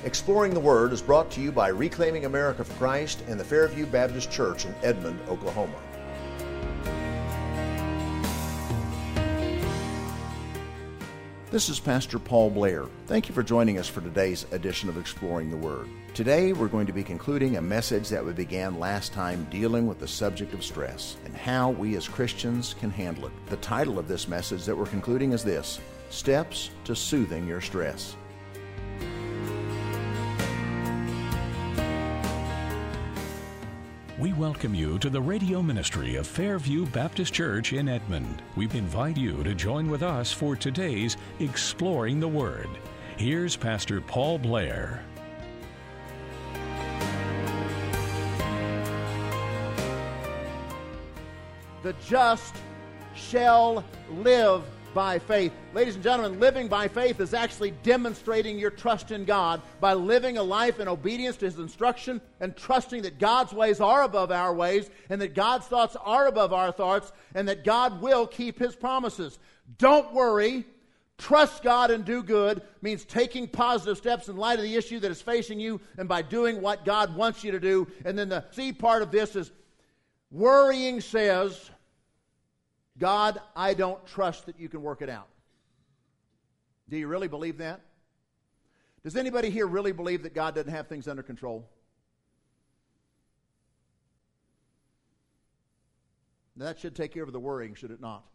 Exploring the Word is brought to you by Reclaiming America for Christ and the Fairview Baptist Church in Edmond, Oklahoma. This is Pastor Paul Blair. Thank you for joining us for today's edition of Exploring the Word. Today we're going to be concluding a message that we began last time dealing with the subject of stress and how we as Christians can handle it. The title of this message that we're concluding is this: Steps to Soothing Your Stress. We welcome you to the radio ministry of Fairview Baptist Church in Edmond. We invite you to join with us for today's Exploring the Word. Here's Pastor Paul Blair. The just shall live by faith. Ladies and gentlemen, living by faith is actually demonstrating your trust in God by living a life in obedience to His instruction and trusting that God's ways are above our ways and that God's thoughts are above our thoughts and that God will keep His promises. Don't worry. Trust God and do good means taking positive steps in light of the issue that is facing you and by doing what God wants you to do. And then the C part of this is worrying says, God, I don't trust that you can work it out. Do you really believe that? Does anybody here really believe that God doesn't have things under control? Now, that should take care of the worrying, should it not?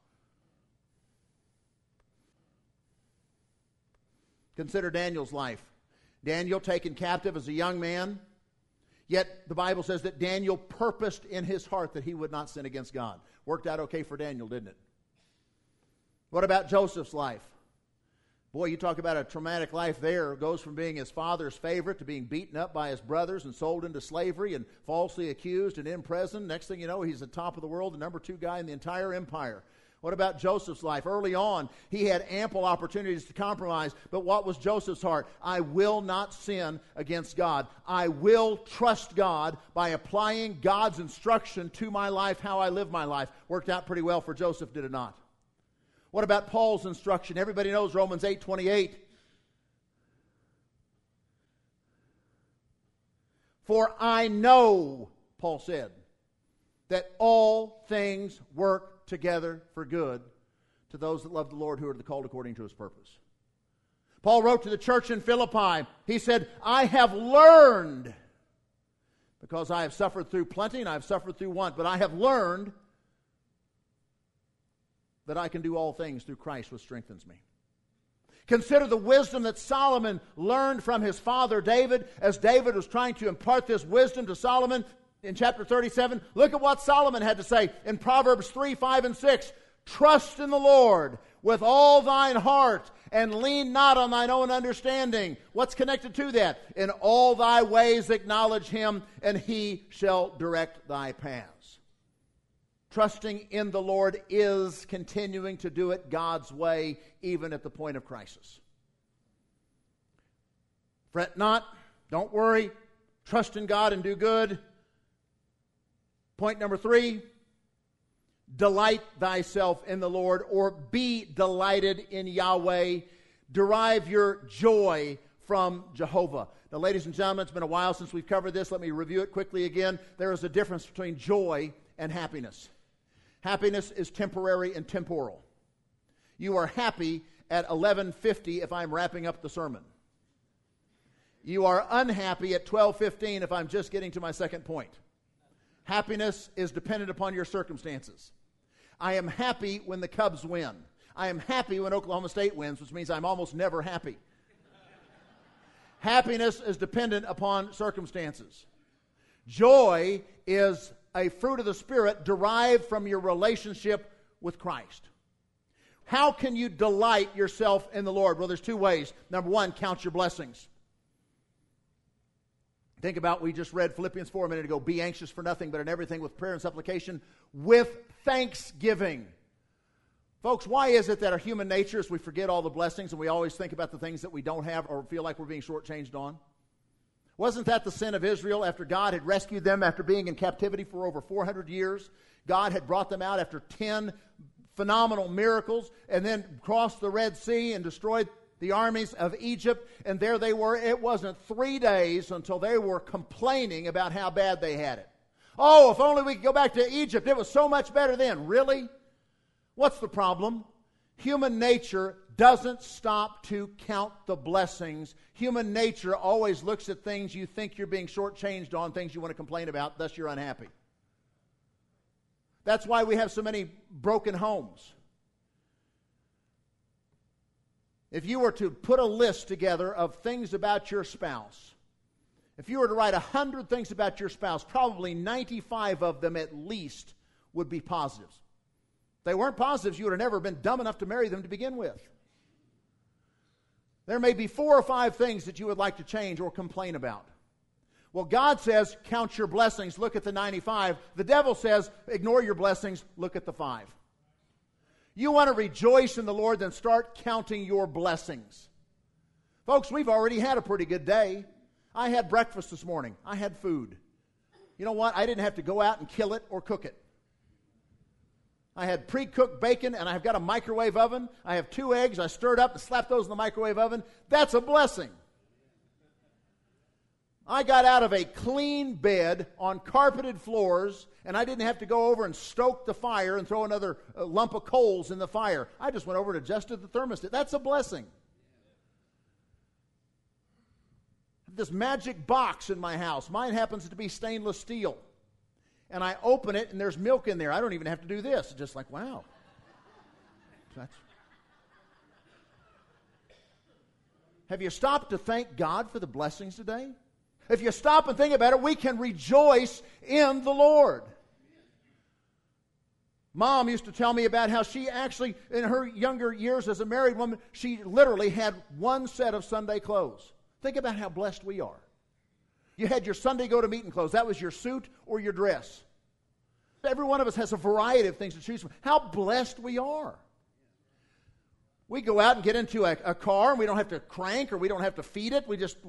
Consider Daniel's life. Daniel taken captive as a young man, yet the Bible says that Daniel purposed in his heart that he would not sin against God. Worked out okay for Daniel, didn't it? What about Joseph's life? Boy, you talk about a traumatic life there. It goes from being his father's favorite to being beaten up by his brothers and sold into slavery and falsely accused and in prison. Next thing you know, he's the top of the world, the number 2 guy in the entire empire. What about Joseph's life? Early on, he had ample opportunities to compromise, but what was Joseph's heart? I will not sin against God. I will trust God by applying God's instruction to my life, how I live my life. Worked out pretty well for Joseph, did it not? What about Paul's instruction? Everybody knows Romans 8:28. For I know, Paul said, that all things work together for good to those that love the Lord, who are called according to His purpose. Paul wrote to the church in Philippi. He said, I have learned, because I have suffered through plenty and I have suffered through want, but I have learned that I can do all things through Christ which strengthens me. Consider the wisdom that Solomon learned from his father David, as David was trying to impart this wisdom to Solomon. In chapter 37, look at what Solomon had to say in Proverbs 3, 5, and 6. Trust in the Lord with all thine heart, and lean not on thine own understanding. What's connected to that? In all thy ways acknowledge Him, and He shall direct thy paths. Trusting in the Lord is continuing to do it God's way, even at the point of crisis. Fret not, don't worry, trust in God and do good. Point number 3, delight thyself in the Lord, or be delighted in Yahweh. Derive your joy from Jehovah. Now, ladies and gentlemen, it's been a while since we've covered this. Let me review it quickly again. There is a difference between joy and happiness. Happiness is temporary and temporal. You are happy at 11:50 if I'm wrapping up the sermon. You are unhappy at 12:15 if I'm just getting to my second point. Happiness is dependent upon your circumstances. I am happy when the Cubs win. I am happy when Oklahoma State wins, which means I'm almost never happy. Happiness is dependent upon circumstances. Joy is a fruit of the Spirit derived from your relationship with Christ. How can you delight yourself in the Lord? Well, there's 2 ways. Number 1, count your blessings. Think about, we just read Philippians 4 a minute ago. Be anxious for nothing, but in everything with prayer and supplication, with thanksgiving. Folks, why is it that our human nature is we forget all the blessings and we always think about the things that we don't have or feel like we're being shortchanged on? Wasn't that the sin of Israel after God had rescued them after being in captivity for over 400 years? God had brought them out after 10 phenomenal miracles and then crossed the Red Sea and destroyed the armies of Egypt, and there they were. It wasn't 3 days until they were complaining about how bad they had it. Oh, if only we could go back to Egypt. It was so much better then. Really? What's the problem? Human nature doesn't stop to count the blessings. Human nature always looks at things you think you're being shortchanged on, things you want to complain about, thus you're unhappy. That's why we have so many broken homes. If you were to put a list together of things about your spouse, if you were to write 100 things about your spouse, probably 95 of them at least would be positives. If they weren't positives, you would have never been dumb enough to marry them to begin with. There may be 4 or 5 things that you would like to change or complain about. Well, God says, count your blessings, look at the 95. The devil says, ignore your blessings, look at the 5. You want to rejoice in the Lord, then start counting your blessings. Folks, we've already had a pretty good day. I had breakfast this morning. I had food. You know what? I didn't have to go out and kill it or cook it. I had pre-cooked bacon, and I've got a microwave oven. I have 2 eggs. I stirred up and slapped those in the microwave oven. That's a blessing. I got out of a clean bed on carpeted floors, and I didn't have to go over and stoke the fire and throw another lump of coals in the fire. I just went over and adjusted the thermostat. That's a blessing. This magic box in my house. Mine happens to be stainless steel. And I open it, and there's milk in there. I don't even have to do this. It's just like, wow. Have you stopped to thank God for the blessings today? If you stop and think about it, we can rejoice in the Lord. Mom used to tell me about how she actually, in her younger years as a married woman, she literally had 1 set of Sunday clothes. Think about how blessed we are. You had your Sunday go-to-meeting clothes. That was your suit or your dress. Every one of us has a variety of things to choose from. How blessed we are. We go out and get into a car, and we don't have to crank or we don't have to feed it. We just.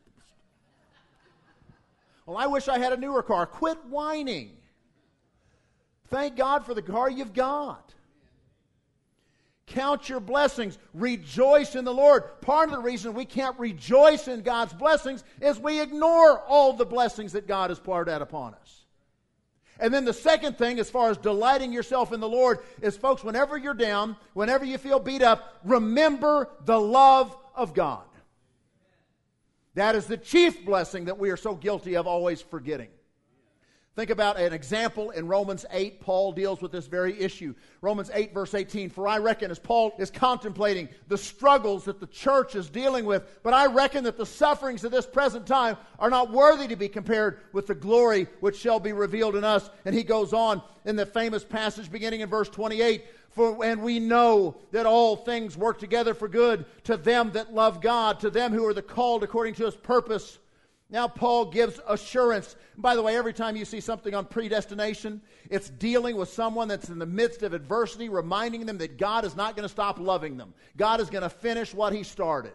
Well, I wish I had a newer car. Quit whining. Thank God for the car you've got. Count your blessings. Rejoice in the Lord. Part of the reason we can't rejoice in God's blessings is we ignore all the blessings that God has poured out upon us. And then the second thing, as far as delighting yourself in the Lord, is, folks, whenever you're down, whenever you feel beat up, remember the love of God. That is the chief blessing that we are so guilty of always forgetting. Think about an example in Romans 8. Paul deals with this very issue. Romans 8, verse 18. For I reckon, as Paul is contemplating the struggles that the church is dealing with, but I reckon that the sufferings of this present time are not worthy to be compared with the glory which shall be revealed in us. And he goes on in the famous passage beginning in verse 28. And we know that all things work together for good to them that love God, to them who are the called according to His purpose. Now Paul gives assurance. By the way, every time you see something on predestination, it's dealing with someone that's in the midst of adversity, reminding them that God is not going to stop loving them. God is going to finish what He started.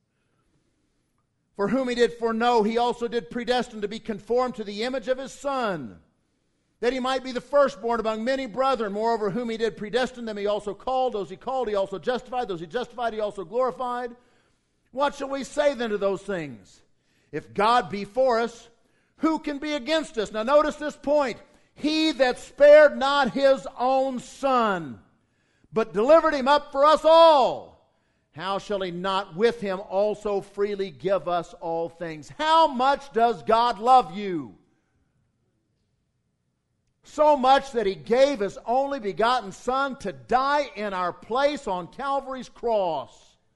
For whom He did foreknow, He also did predestine to be conformed to the image of His Son, that He might be the firstborn among many brethren. Moreover, whom He did predestine, them He also called. Those He called, He also justified. Those He justified, He also glorified. What shall we say then to those things? If God be for us, who can be against us? Now notice this point. He that spared not His own Son, but delivered Him up for us all, how shall He not with Him also freely give us all things? How much does God love you? So much that He gave His only begotten Son to die in our place on Calvary's cross.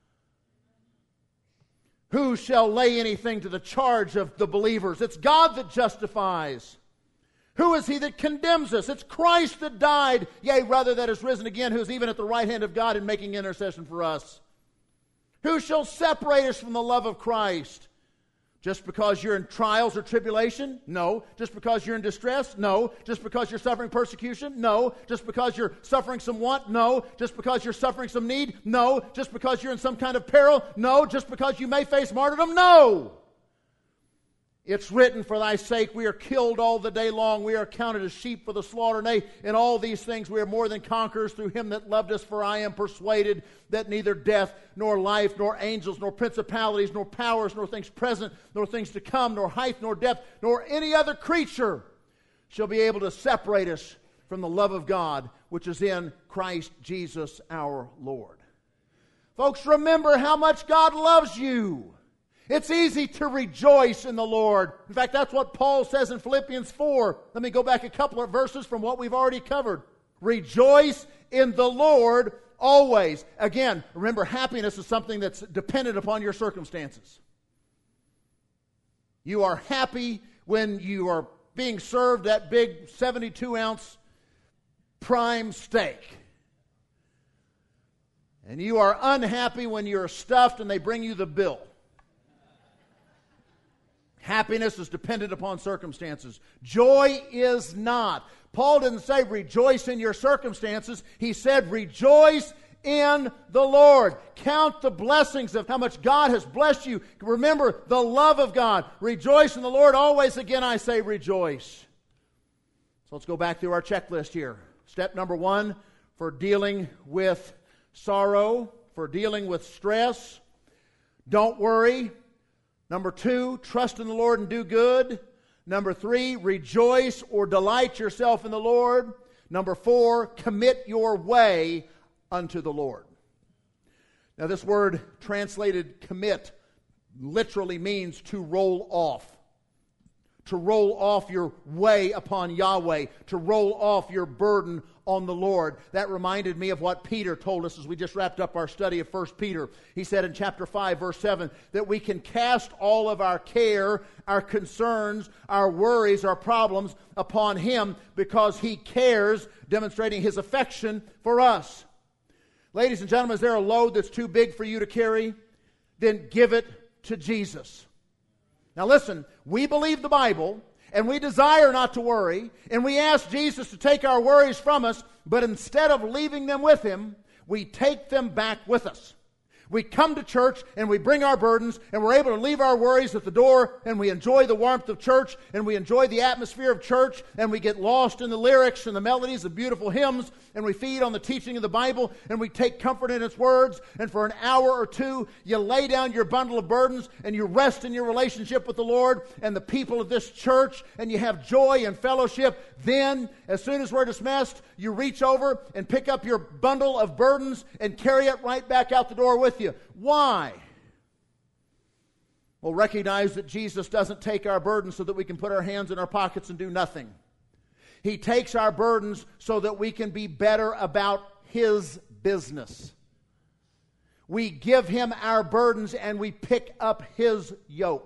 Who shall lay anything to the charge of the believers? It's God that justifies. Who is he that condemns us? It's Christ that died, yea, rather that is risen again, who is even at the right hand of God and making intercession for us. Who shall separate us from the love of Christ? Just because you're in trials or tribulation? No. Just because you're in distress? No. Just because you're suffering persecution? No. Just because you're suffering some want? No. Just because you're suffering some need? No. Just because you're in some kind of peril? No. Just because you may face martyrdom? No. It's written, for thy sake we are killed all the day long. We are counted as sheep for the slaughter. Nay, in all these things we are more than conquerors through him that loved us. For I am persuaded that neither death, nor life, nor angels, nor principalities, nor powers, nor things present, nor things to come, nor height, nor depth, nor any other creature shall be able to separate us from the love of God, which is in Christ Jesus our Lord. Folks, remember how much God loves you. It's easy to rejoice in the Lord. In fact, that's what Paul says in Philippians 4. Let me go back a couple of verses from what we've already covered. Rejoice in the Lord always. Again, remember, happiness is something that's dependent upon your circumstances. You are happy when you are being served that big 72-ounce prime steak. And you are unhappy when you're stuffed and they bring you the bill. Happiness is dependent upon circumstances. Joy is not. Paul didn't say rejoice in your circumstances. He said rejoice in the Lord. Count the blessings of how much God has blessed you. Remember the love of God. Rejoice in the Lord always. Again, I say rejoice. So let's go back through our checklist here. Step number 1 for dealing with sorrow, for dealing with stress. Don't worry. Number 2, trust in the Lord and do good. Number 3, rejoice or delight yourself in the Lord. Number 4, commit your way unto the Lord. Now this word translated commit literally means to roll off. To roll off your way upon Yahweh. To roll off your burden on the Lord. That reminded me of what Peter told us as we just wrapped up our study of 1 Peter. He said in chapter 5, verse 7, that we can cast all of our care, our concerns, our worries, our problems upon Him because He cares, demonstrating His affection for us. Ladies and gentlemen, is there a load that's too big for you to carry? Then give it to Jesus. Now listen, we believe the Bible, and we desire not to worry, and we ask Jesus to take our worries from us, but instead of leaving them with Him, we take them back with us. We come to church and we bring our burdens and we're able to leave our worries at the door and we enjoy the warmth of church and we enjoy the atmosphere of church and we get lost in the lyrics and the melodies of beautiful hymns and we feed on the teaching of the Bible and we take comfort in its words, and for an hour or two you lay down your bundle of burdens and you rest in your relationship with the Lord and the people of this church and you have joy and fellowship. Then, as soon as we're dismissed, you reach over and pick up your bundle of burdens and carry it right back out the door with you. Why? Well, recognize that Jesus doesn't take our burdens so that we can put our hands in our pockets and do nothing. He takes our burdens so that we can be better about His business. We give Him our burdens and we pick up His yoke.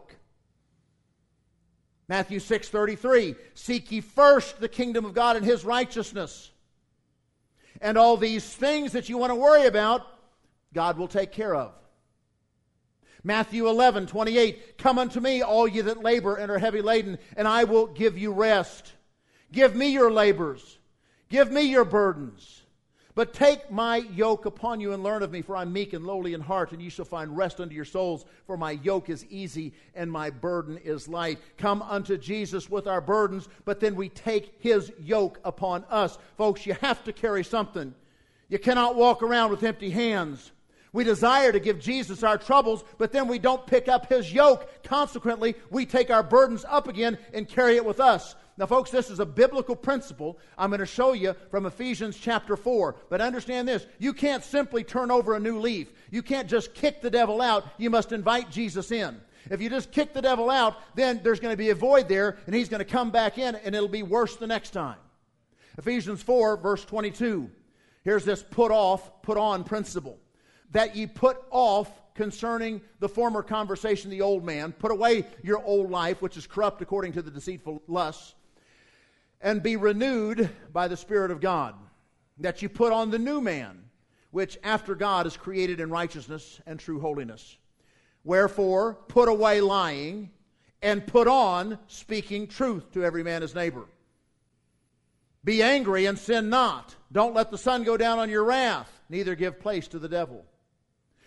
Matthew 6:33, seek ye first the kingdom of God and His righteousness. And all these things that you want to worry about, God will take care of. Matthew 11:28, come unto me, all ye that labor and are heavy laden, and I will give you rest. Give me your labors. Give me your burdens. But take my yoke upon you and learn of me, for I'm meek and lowly in heart, and ye shall find rest unto your souls. For my yoke is easy and my burden is light. Come unto Jesus with our burdens, but then we take His yoke upon us. Folks, you have to carry something. You cannot walk around with empty hands. We desire to give Jesus our troubles, but then we don't pick up His yoke. Consequently, we take our burdens up again and carry it with us. Now, folks, this is a biblical principle I'm going to show you from Ephesians chapter 4. But understand this, you can't simply turn over a new leaf. You can't just kick the devil out. You must invite Jesus in. If you just kick the devil out, then there's going to be a void there, and he's going to come back in, and it'll be worse the next time. Ephesians 4, verse 22. Here's this put off, put on principle. That ye put off concerning the former conversation, the old man. Put away your old life, which is corrupt according to the deceitful lusts, and be renewed by the Spirit of God. That you put on the new man, which after God is created in righteousness and true holiness. Wherefore, put away lying, and put on speaking truth to every man his neighbor. Be angry and sin not. Don't let the sun go down on your wrath, neither give place to the devil.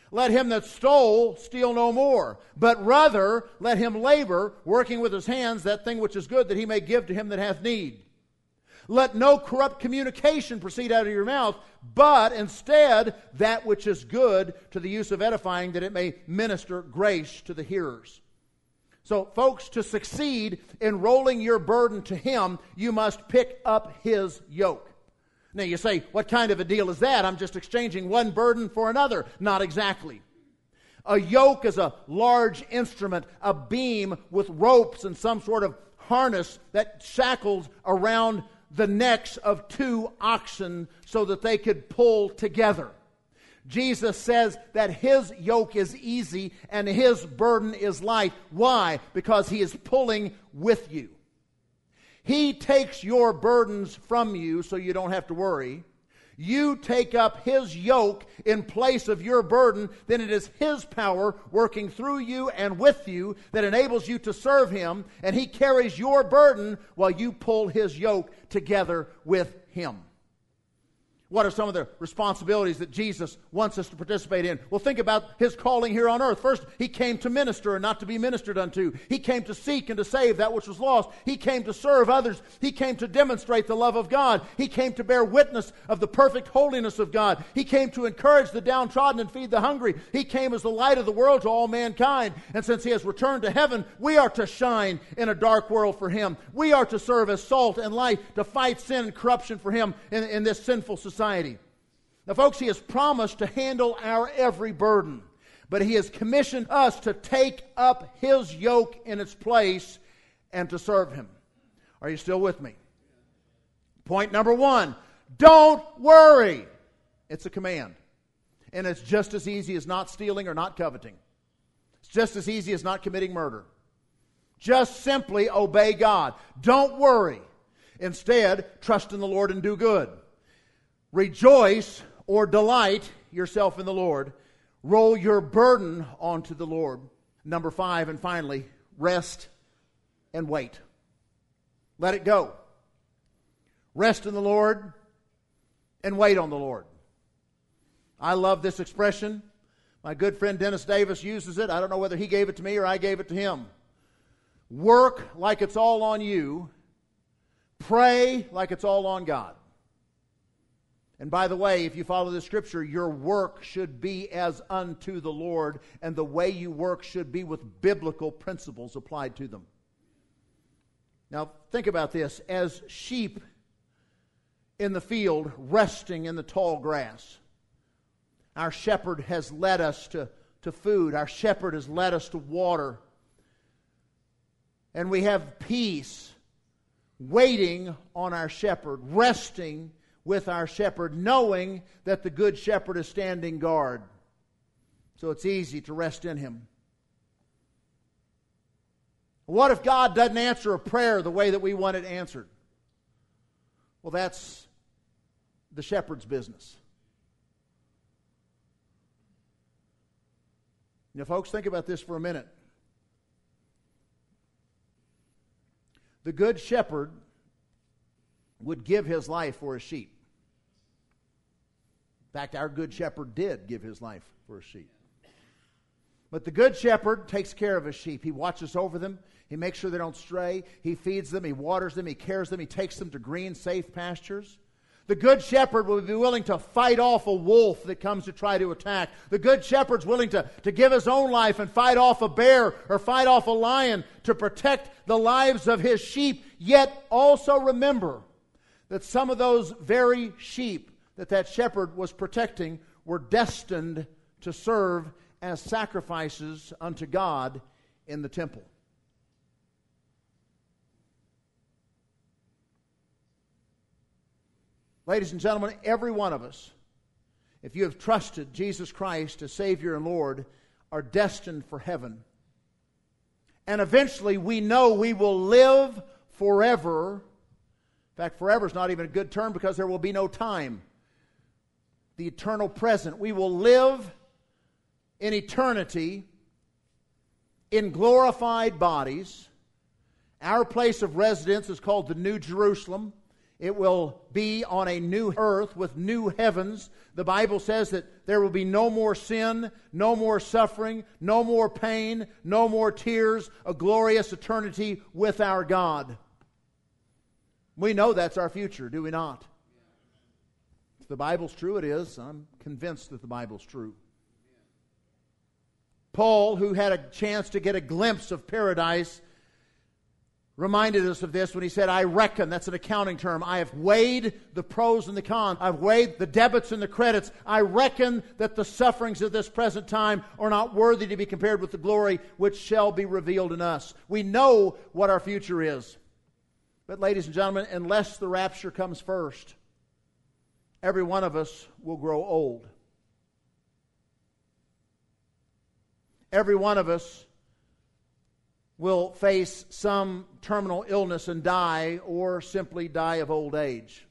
Let him that stole steal no more, but rather let him labor, working with his hands that thing which is good, that he may give to him that hath need. Let no corrupt communication proceed out of your mouth, but instead that which is good to the use of edifying, that it may minister grace to the hearers. So, folks, to succeed in rolling your burden to him, you must pick up his yoke. Now you say, what kind of a deal is that? I'm just exchanging one burden for another. Not exactly. A yoke is a large instrument, a beam with ropes and some sort of harness that shackles around the necks of two oxen so that they could pull together. Jesus says that his yoke is easy and his burden is light. Why? Because he is pulling with you. He takes your burdens from you so you don't have to worry. You take up his yoke in place of your burden, then it is his power working through you and with you that enables you to serve him, and he carries your burden while you pull his yoke together with him. What are some of the responsibilities that Jesus wants us to participate in? Well, think about his calling here on earth. First, he came to minister and not to be ministered unto. He came to seek and to save that which was lost. He came to serve others. He came to demonstrate the love of God. He came to bear witness of the perfect holiness of God. He came to encourage the downtrodden and feed the hungry. He came as the light of the world to all mankind. And since he has returned to heaven, we are to shine in a dark world for him. We are to serve as salt and light to fight sin and corruption for him in this sinful society. Now, folks, he has promised to handle our every burden, but he has commissioned us to take up his yoke in its place and to serve him. Are you still with me? Point number 1, don't worry. It's a command. And it's just as easy as not stealing or not coveting. It's just as easy as not committing murder. Just simply obey God. Don't worry. Instead, trust in the Lord and do good. Rejoice or delight yourself in the Lord. Roll your burden onto the Lord. Number 5, and finally, rest and wait. Let it go. Rest in the Lord and wait on the Lord. I love this expression. My good friend Dennis Davis uses it. I don't know whether he gave it to me or I gave it to him. Work like it's all on you. Pray like it's all on God. And by the way, if you follow the scripture, your work should be as unto the Lord, and the way you work should be with biblical principles applied to them. Now, think about this. As sheep in the field resting in the tall grass, our shepherd has led us to food. Our shepherd has led us to water. And we have peace, waiting on our shepherd, resting with our shepherd, knowing that the good shepherd is standing guard. So it's easy to rest in him. What if God doesn't answer a prayer the way that we want it answered? Well, that's the shepherd's business. Now, folks, think about this for a minute. The good shepherd would give his life for his sheep. In fact, our good shepherd did give his life for his sheep. But the good shepherd takes care of his sheep. He watches over them. He makes sure they don't stray. He feeds them. He waters them. He cares them. He takes them to green, safe pastures. The good shepherd will be willing to fight off a wolf that comes to try to attack. The good shepherd's willing to give his own life and fight off a bear or fight off a lion to protect the lives of his sheep. Yet also remember that some of those very sheep that shepherd was protecting were destined to serve as sacrifices unto God in the temple. Ladies and gentlemen, every one of us, if you have trusted Jesus Christ as Savior and Lord, are destined for heaven. And eventually we know we will live forever. In fact, forever is not even a good term because there will be no time. The eternal present. We will live in eternity in glorified bodies. Our place of residence is called the New Jerusalem. It will be on a new earth with new heavens. The Bible says that there will be no more sin, no more suffering, no more pain, no more tears, a glorious eternity with our God. We know that's our future, do we not? If the Bible's true, it is. I'm convinced that the Bible's true. Paul, who had a chance to get a glimpse of paradise, reminded us of this when he said, I reckon, that's an accounting term, I have weighed the pros and the cons. I've weighed the debits and the credits. I reckon that the sufferings of this present time are not worthy to be compared with the glory which shall be revealed in us. We know what our future is. But ladies and gentlemen, unless the rapture comes first, every one of us will grow old. Every one of us will face some terminal illness and die, or simply die of old age.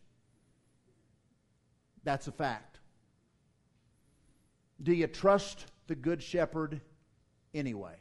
That's a fact. Do you trust the Good Shepherd anyway?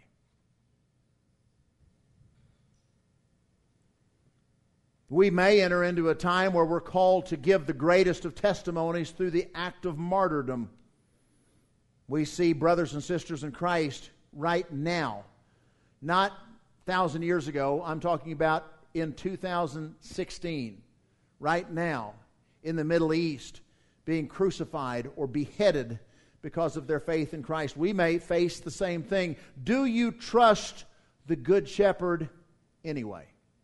We may enter into a time where we're called to give the greatest of testimonies through the act of martyrdom. We see brothers and sisters in Christ right now, not 1,000 years ago, I'm talking about in 2016, right now, in the Middle East, being crucified or beheaded because of their faith in Christ. We may face the same thing. Do you trust the Good Shepherd anyway?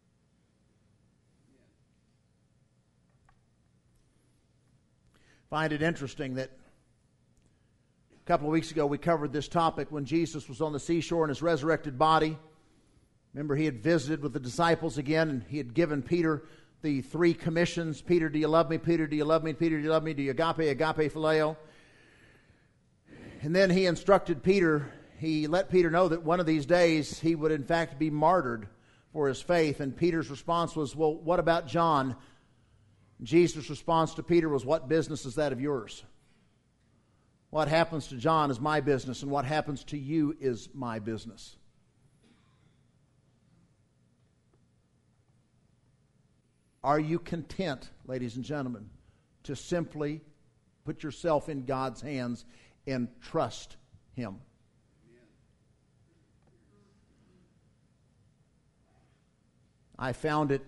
Find it interesting that a couple of weeks ago we covered this topic when Jesus was on the seashore in his resurrected body. Remember, he had visited with the disciples again, and he had given Peter the 3 commissions. Peter, do you love me? Peter, do you love me? Peter, do you love me? Do you agape phileo? And then he instructed Peter, he let Peter know that one of these days he would in fact be martyred for his faith. And Peter's response was, well, what about John? Jesus' response to Peter was, what business is that of yours? What happens to John is my business, and what happens to you is my business. Are you content, ladies and gentlemen, to simply put yourself in God's hands and trust Him? I found it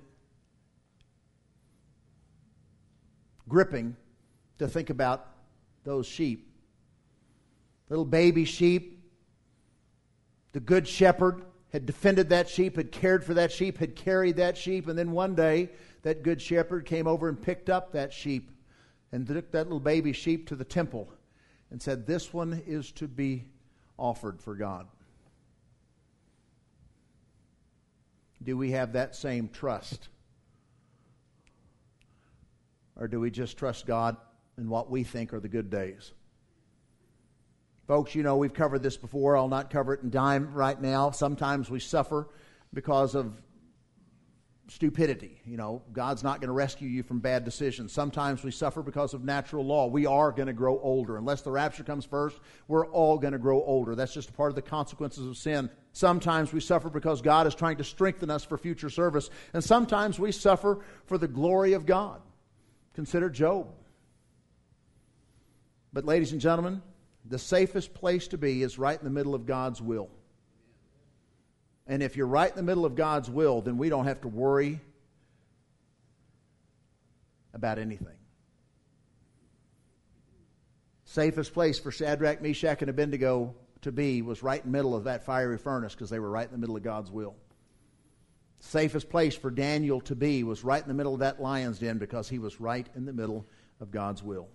gripping to think about those sheep. Little baby sheep. The Good Shepherd had defended that sheep, had cared for that sheep, had carried that sheep, and then one day that Good Shepherd came over and picked up that sheep and took that little baby sheep to the temple and said, this one is to be offered for God. Do we have that same trust? Or do we just trust God in what we think are the good days? Folks, you know, we've covered this before. I'll not cover it in dime right now. Sometimes we suffer because of stupidity. You know, God's not going to rescue you from bad decisions. Sometimes we suffer because of natural law. We are going to grow older. Unless the rapture comes first, we're all going to grow older. That's just a part of the consequences of sin. Sometimes we suffer because God is trying to strengthen us for future service. And sometimes we suffer for the glory of God. Consider Job. But ladies and gentlemen, the safest place to be is right in the middle of God's will. And if you're right in the middle of God's will, then we don't have to worry about anything. Safest place for Shadrach, Meshach, and Abednego to be was right in the middle of that fiery furnace because they were right in the middle of God's will. Safest place for Daniel to be was right in the middle of that lion's den because he was right in the middle of God's will.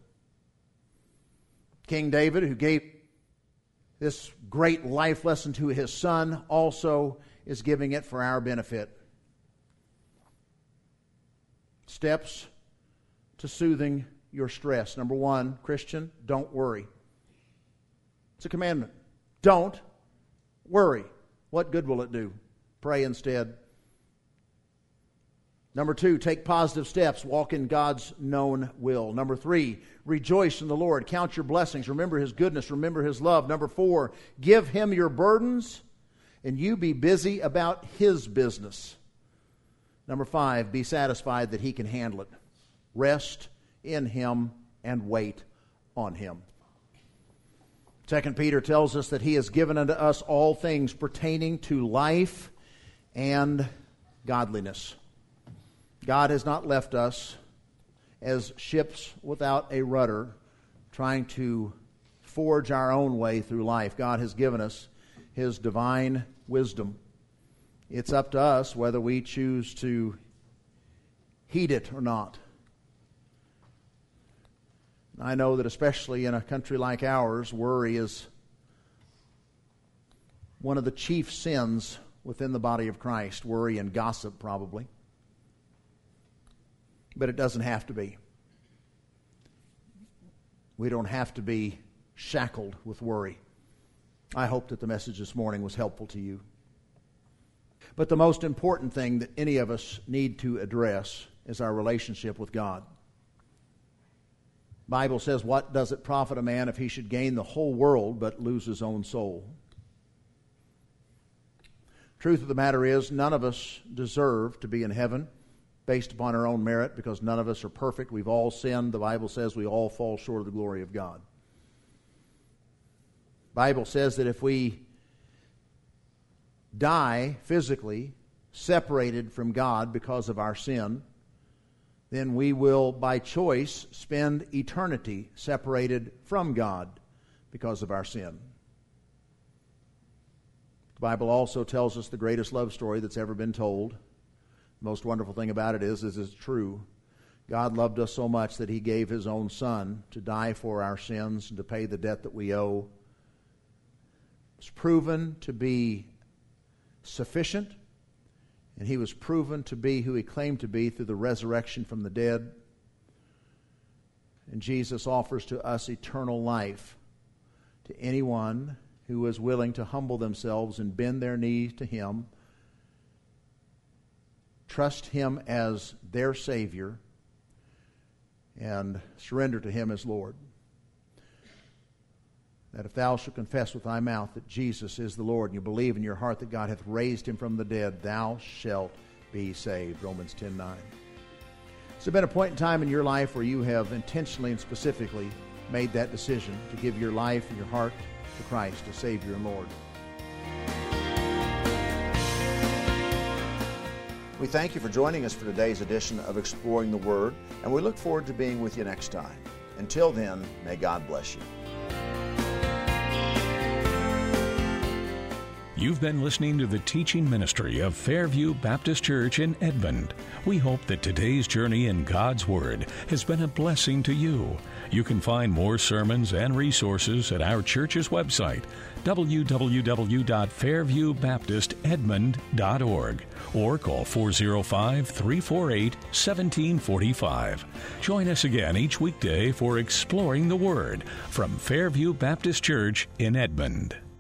King David, who gave this great life lesson to his son, also is giving it for our benefit. Steps to soothing your stress. Number 1, Christian, don't worry. It's a commandment. Don't worry. What good will it do? Pray instead. Number 2, take positive steps. Walk in God's known will. Number 3, rejoice in the Lord. Count your blessings. Remember His goodness. Remember His love. Number 4, give Him your burdens, and you be busy about His business. Number 5, be satisfied that He can handle it. rest in Him and wait on Him. 2 Peter tells us that He has given unto us all things pertaining to life and godliness. God has not left us as ships without a rudder, trying to forge our own way through life. God has given us His divine wisdom. It's up to us whether we choose to heed it or not. I know that especially in a country like ours, worry is one of the chief sins within the body of Christ. Worry and gossip, probably. But it doesn't have to be. We don't have to be shackled with worry. I hope that the message this morning was helpful to you. But the most important thing that any of us need to address is our relationship with God. The Bible says, what does it profit a man if he should gain the whole world but lose his own soul? Truth of the matter is, none of us deserve to be in heaven based upon our own merit, because none of us are perfect. We've all sinned. The Bible says we all fall short of the glory of God. The Bible says that if we die physically, separated from God because of our sin, then we will, by choice, spend eternity separated from God because of our sin. The Bible also tells us the greatest love story that's ever been told. The most wonderful thing about it is it's true. God loved us so much that He gave His own Son to die for our sins and to pay the debt that we owe. It's proven to be sufficient, and He was proven to be who He claimed to be through the resurrection from the dead. And Jesus offers to us eternal life to anyone who is willing to humble themselves and bend their knees to Him, trust Him as their Savior, and surrender to Him as Lord. That if thou shalt confess with thy mouth that Jesus is the Lord, and you believe in your heart that God hath raised Him from the dead, thou shalt be saved. Romans 10:9. Has there been a point in time in your life where you have intentionally and specifically made that decision to give your life and your heart to Christ as Savior and Lord? We thank you for joining us for today's edition of Exploring the Word, and we look forward to being with you next time. Until then, may God bless you. You've been listening to the teaching ministry of Fairview Baptist Church in Edmond. We hope that today's journey in God's Word has been a blessing to you. You can find more sermons and resources at our church's website, www.fairviewbaptistedmond.org, or call 405-348-1745. Join us again each weekday for Exploring the Word from Fairview Baptist Church in Edmond.